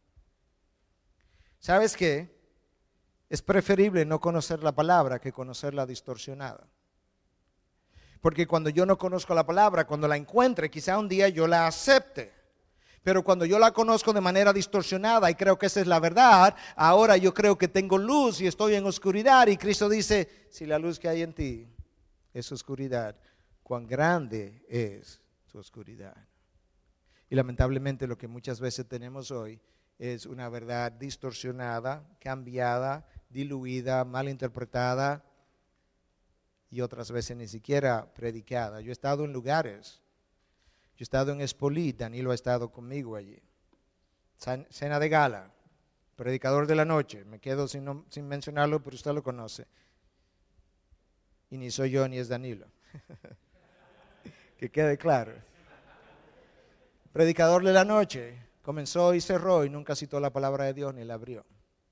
¿Sabes qué? Es preferible no conocer la palabra que conocerla distorsionada. Porque cuando yo no conozco la palabra, cuando la encuentre, quizá un día yo la acepte. Pero cuando yo la conozco de manera distorsionada y creo que esa es la verdad, ahora yo creo que tengo luz y estoy en oscuridad. Y Cristo dice, si la luz que hay en ti es oscuridad, cuán grande es tu oscuridad. Y lamentablemente lo que muchas veces tenemos hoy es una verdad distorsionada, cambiada, diluida, mal interpretada y otras veces ni siquiera predicada. Yo he estado en lugares, yo he estado en Espolí, Danilo ha estado conmigo allí. Cena de gala, predicador de la noche, me quedo sin, no, sin mencionarlo, pero usted lo conoce. Y ni soy yo ni es Danilo. Que quede claro. Predicador de la noche, comenzó y cerró y nunca citó la palabra de Dios ni la abrió.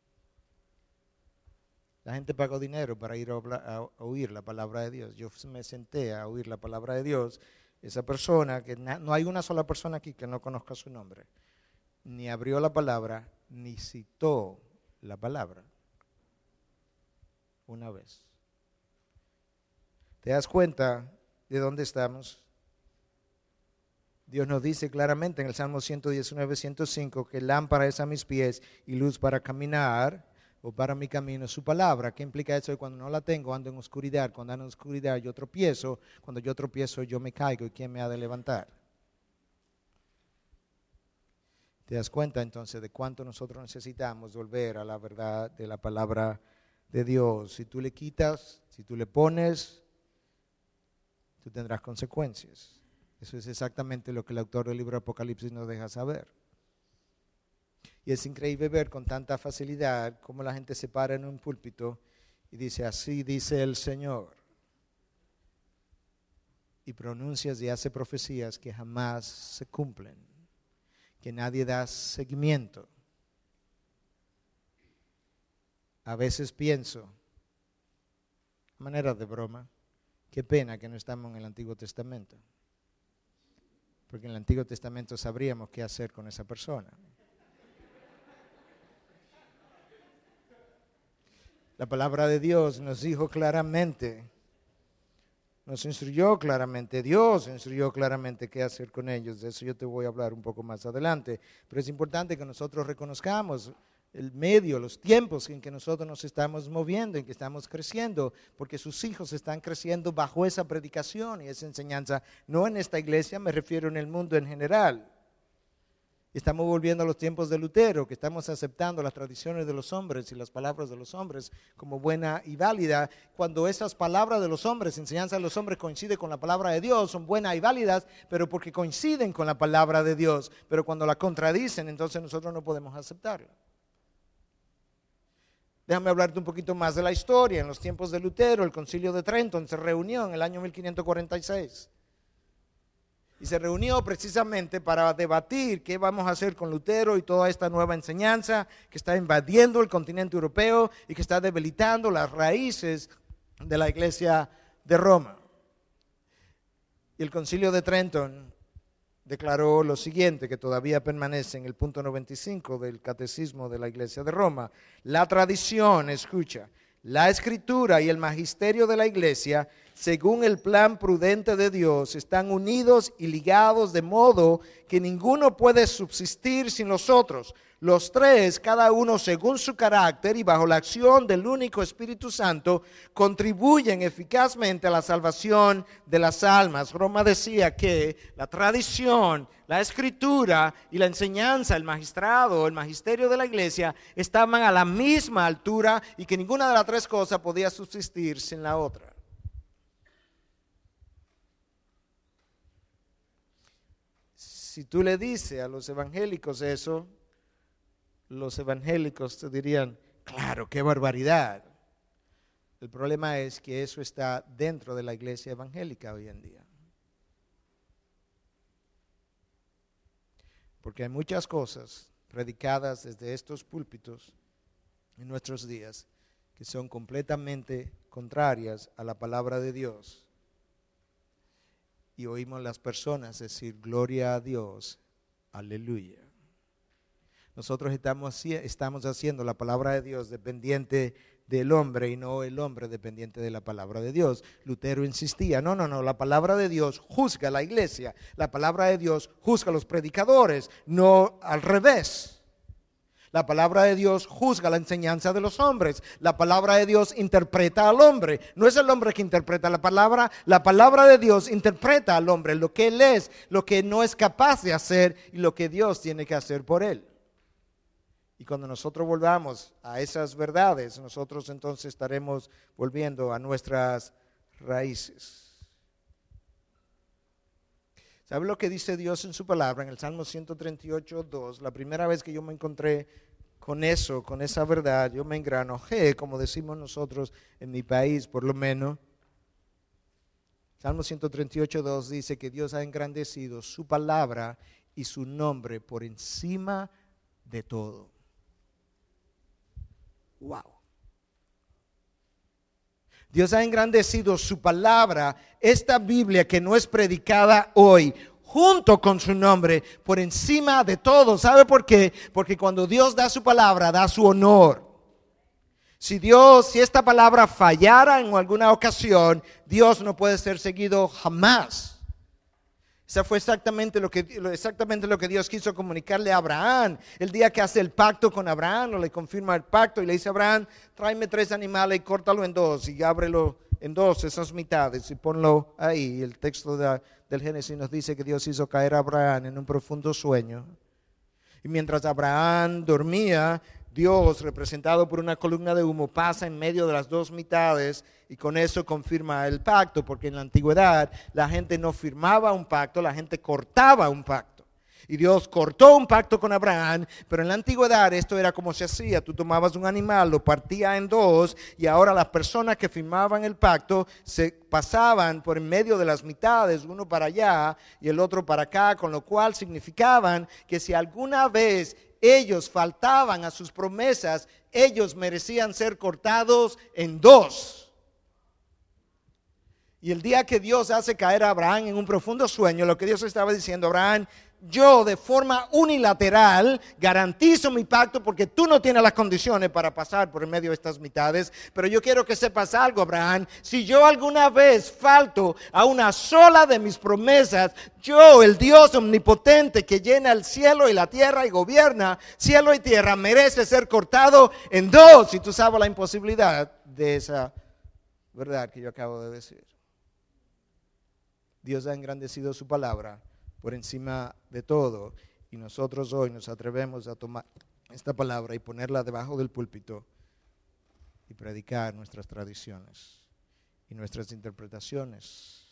La gente pagó dinero para ir a, a, a oír la palabra de Dios. Yo me senté a oír la palabra de Dios. Esa persona, que na, no hay una sola persona aquí que no conozca su nombre, ni abrió la palabra, ni citó la palabra. Una vez. ¿Te das cuenta de dónde estamos? Dios nos dice claramente en el Salmo ciento diecinueve, ciento cinco que lámpara es a mis pies y luz para caminar o para mi camino su palabra. ¿Qué implica eso? Cuando no la tengo ando en oscuridad, cuando ando en oscuridad yo tropiezo, cuando yo tropiezo yo me caigo y ¿quién me ha de levantar? ¿Te das cuenta entonces de cuánto nosotros necesitamos volver a la verdad de la palabra de Dios? Si tú le quitas, si tú le pones, tú tendrás consecuencias. Eso es exactamente lo que el autor del libro de Apocalipsis nos deja saber. Y es increíble ver con tanta facilidad cómo la gente se para en un púlpito y dice, así dice el Señor. Y pronuncias y hace profecías que jamás se cumplen, que nadie da seguimiento. A veces pienso, a manera de broma, qué pena que no estamos en el Antiguo Testamento. Porque en el Antiguo Testamento sabríamos qué hacer con esa persona. La palabra de Dios nos dijo claramente, nos instruyó claramente, Dios instruyó claramente qué hacer con ellos. De eso yo te voy a hablar un poco más adelante. Pero es importante que nosotros reconozcamos el medio, los tiempos en que nosotros nos estamos moviendo, en que estamos creciendo, porque sus hijos están creciendo bajo esa predicación y esa enseñanza, no en esta iglesia, me refiero en el mundo en general. Estamos volviendo a los tiempos de Lutero, que estamos aceptando las tradiciones de los hombres y las palabras de los hombres como buena y válida, cuando esas palabras de los hombres, enseñanza de los hombres coincide con la palabra de Dios, son buenas y válidas, pero porque coinciden con la palabra de Dios, pero cuando la contradicen, entonces nosotros no podemos aceptarla. Déjame hablarte un poquito más de la historia. En los tiempos de Lutero, el Concilio de Trento se reunió en el año mil quinientos cuarenta y seis. Y se reunió precisamente para debatir qué vamos a hacer con Lutero y toda esta nueva enseñanza que está invadiendo el continente europeo y que está debilitando las raíces de la iglesia de Roma. Y el Concilio de Trento declaró lo siguiente, que todavía permanece en el punto noventa y cinco del Catecismo de la Iglesia de Roma. La tradición, escucha, la escritura y el magisterio de la Iglesia, según el plan prudente de Dios, están unidos y ligados de modo que ninguno puede subsistir sin los otros. Los tres, cada uno según su carácter y bajo la acción del único Espíritu Santo, contribuyen eficazmente a la salvación de las almas. Roma decía que la tradición, la escritura y la enseñanza, el magistrado, el magisterio de la iglesia estaban a la misma altura y que ninguna de las tres cosas podía subsistir sin la otra. Si tú le dices a los evangélicos eso, los evangélicos te dirían, claro, qué barbaridad. El problema es que eso está dentro de la iglesia evangélica hoy en día. Porque hay muchas cosas predicadas desde estos púlpitos en nuestros días que son completamente contrarias a la palabra de Dios. Y oímos las personas decir, gloria a Dios, aleluya. Nosotros estamos, estamos haciendo la palabra de Dios dependiente del hombre y no el hombre dependiente de la palabra de Dios. Lutero insistía, no, no, no, la palabra de Dios juzga a la iglesia, la palabra de Dios juzga a los predicadores, no al revés. La palabra de Dios juzga la enseñanza de los hombres, la palabra de Dios interpreta al hombre, no es el hombre que interpreta la palabra, la palabra de Dios interpreta al hombre, lo que él es, lo que no es capaz de hacer y lo que Dios tiene que hacer por él. Y cuando nosotros volvamos a esas verdades, nosotros entonces estaremos volviendo a nuestras raíces. ¿Sabe lo que dice Dios en su palabra? En el Salmo ciento treinta y ocho, dos, la primera vez que yo me encontré con eso, con esa verdad, yo me engranojé, como decimos nosotros en mi país, por lo menos. Salmo ciento treinta y ocho, dos dice que Dios ha engrandecido su palabra y su nombre por encima de todo. Wow. Dios ha engrandecido su palabra, esta Biblia que no es predicada hoy, junto con su nombre, por encima de todo. ¿Sabe por qué? Porque cuando Dios da su palabra, da su honor. Si Dios, si esta palabra fallara en alguna ocasión, Dios no puede ser seguido jamás. Eso fue exactamente lo, que, exactamente lo que Dios quiso comunicarle a Abraham. El día que hace el pacto con Abraham, o le confirma el pacto y le dice a Abraham, tráeme tres animales y córtalo en dos y ábrelo en dos, esas mitades y ponlo ahí. El texto de, del Génesis nos dice que Dios hizo caer a Abraham en un profundo sueño. Y mientras Abraham dormía, Dios, representado por una columna de humo, pasa en medio de las dos mitades y con eso confirma el pacto, porque en la antigüedad la gente no firmaba un pacto, la gente cortaba un pacto. Y Dios cortó un pacto con Abraham, pero en la antigüedad esto era como se hacía. Tú tomabas un animal, lo partías en dos y ahora las personas que firmaban el pacto se pasaban por en medio de las mitades, uno para allá y el otro para acá, con lo cual significaban que si alguna vez ellos faltaban a sus promesas, ellos merecían ser cortados en dos. Y el día que Dios hace caer a Abraham en un profundo sueño, lo que Dios estaba diciendo, Abraham, yo de forma unilateral garantizo mi pacto porque tú no tienes las condiciones para pasar por en medio de estas mitades, pero yo quiero que sepas algo, Abraham, si yo alguna vez falto a una sola de mis promesas, yo, el Dios omnipotente que llena el cielo y la tierra y gobierna cielo y tierra, merece ser cortado en dos. Y tú sabes la imposibilidad de esa verdad que yo acabo de decir. Dios ha engrandecido su palabra por encima de todo, y nosotros hoy nos atrevemos a tomar esta palabra y ponerla debajo del púlpito y predicar nuestras tradiciones y nuestras interpretaciones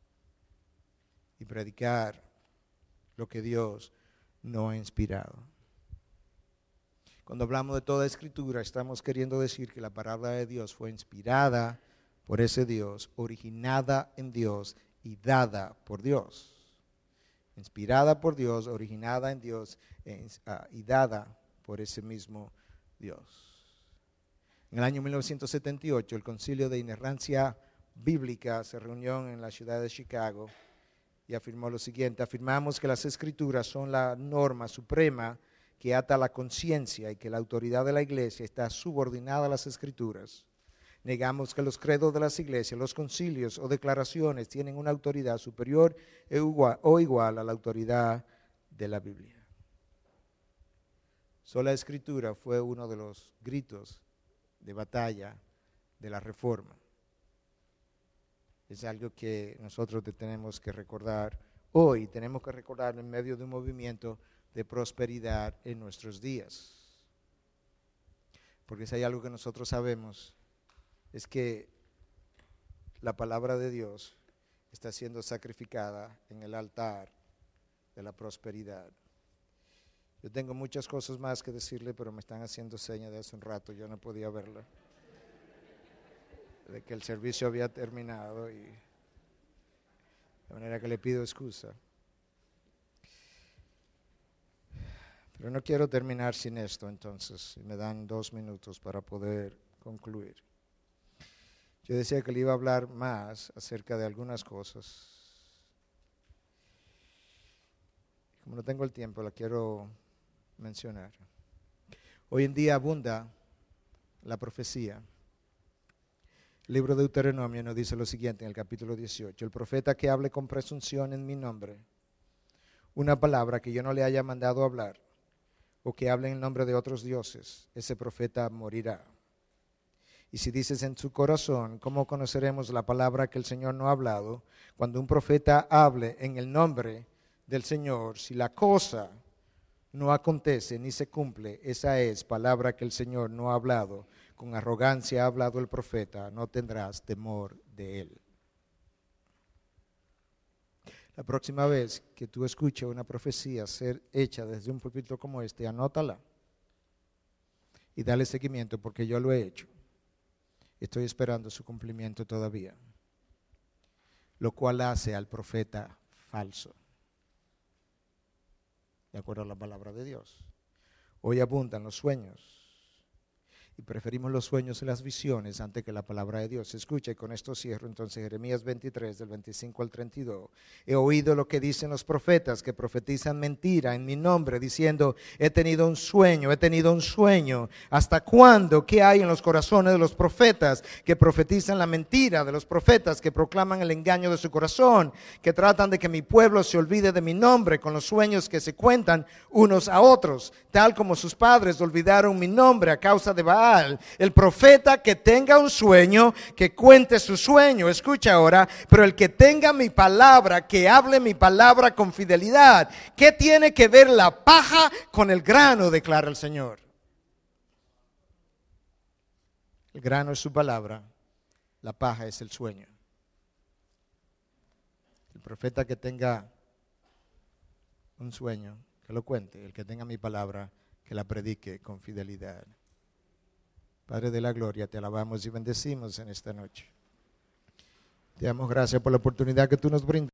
y predicar lo que Dios no ha inspirado. Cuando hablamos de toda escritura, estamos queriendo decir que la palabra de Dios fue inspirada por ese Dios, originada en Dios y dada por Dios. Inspirada por Dios, originada en Dios y dada por ese mismo Dios. En el año mil novecientos setenta y ocho, el Concilio de Inerrancia Bíblica se reunió en la ciudad de Chicago y afirmó lo siguiente: afirmamos que las Escrituras son la norma suprema que ata la conciencia y que la autoridad de la Iglesia está subordinada a las Escrituras. Negamos que los credos de las iglesias, los concilios o declaraciones tienen una autoridad superior o igual a la autoridad de la Biblia. Sola Escritura fue uno de los gritos de batalla de la Reforma. Es algo que nosotros tenemos que recordar hoy, tenemos que recordar en medio de un movimiento de prosperidad en nuestros días. Porque si hay algo que nosotros sabemos, es que la palabra de Dios está siendo sacrificada en el altar de la prosperidad. Yo tengo muchas cosas más que decirle, pero me están haciendo señas de hace un rato, yo no podía verla. de que el servicio había terminado, y de manera que le pido excusa. Pero no quiero terminar sin esto, entonces me dan dos minutos para poder concluir. Yo decía que le iba a hablar más acerca de algunas cosas. Como no tengo el tiempo, la quiero mencionar. Hoy en día abunda la profecía. El libro de Deuteronomio nos dice lo siguiente en el capítulo dieciocho: el profeta que hable con presunción en mi nombre, una palabra que yo no le haya mandado hablar, o que hable en nombre de otros dioses, ese profeta morirá. Y si dices en su corazón, ¿cómo conoceremos la palabra que el Señor no ha hablado? Cuando un profeta hable en el nombre del Señor, si la cosa no acontece ni se cumple, esa es palabra que el Señor no ha hablado. Con arrogancia ha hablado el profeta, no tendrás temor de él. La próxima vez que tú escuches una profecía ser hecha desde un púlpito como este, anótala y dale seguimiento, porque yo lo he hecho. Estoy esperando su cumplimiento todavía, lo cual hace al profeta falso, de acuerdo a la palabra de Dios. Hoy abundan los sueños y preferimos los sueños y las visiones antes que la palabra de Dios. Escucha, y con esto cierro entonces Jeremías veintitrés, del veinticinco al treinta y dos. He oído lo que dicen los profetas, que profetizan mentira en mi nombre, diciendo, he tenido un sueño, he tenido un sueño. ¿Hasta cuándo? ¿Qué hay en los corazones de los profetas que profetizan la mentira, de los profetas que proclaman el engaño de su corazón, que tratan de que mi pueblo se olvide de mi nombre con los sueños que se cuentan unos a otros, tal como sus padres olvidaron mi nombre a causa de Baal? El profeta que tenga un sueño, que cuente su sueño, escucha ahora, pero el que tenga mi palabra, que hable mi palabra con fidelidad. ¿Qué tiene que ver la paja con el grano?, declara el Señor. El grano es su palabra, la paja es el sueño. El profeta que tenga un sueño, que lo cuente. El que tenga mi palabra, que la predique con fidelidad. Padre de la gloria, te alabamos y bendecimos en esta noche. Te damos gracias por la oportunidad que tú nos brindas.